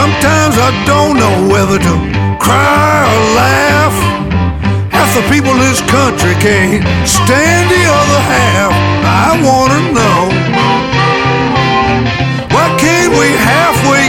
Sometimes I don't know whether to cry or laugh. Half the people in this country can't stand the other half. I wanna know, why can't we halfway